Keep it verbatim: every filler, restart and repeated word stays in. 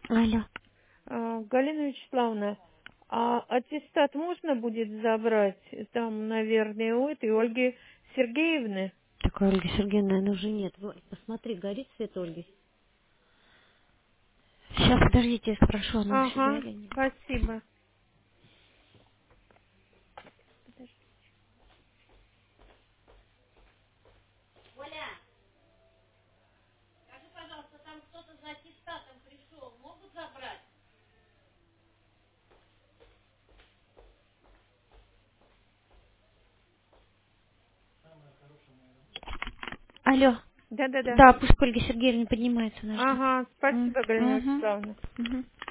Алло. А, Галина Вячеславовна, а аттестат можно будет забрать там, наверное, у этой Ольги Сергеевны? Такой Ольги Сергеевны, наверное, уже нет. Вот, посмотри, горит свет Ольги. Сейчас, подождите, я спрошу, она у себя Ага, или нет. спасибо. Алло. Да-да-да. Да, пусть к Ольге Сергеевне поднимается, наш ждет. Ага, спасибо, Галина Угу. Вячеславовна. Угу.